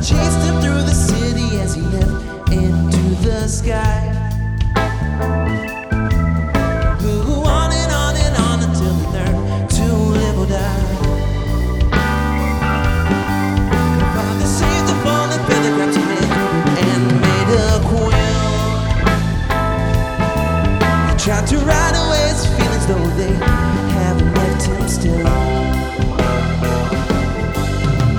chased him through the city as he left into the sky. Blew on and on until he learned to live or die. Father saved the fallen feather, grabbed him in and made a quill. He tried to ride away his feelings, though they haven't left him still.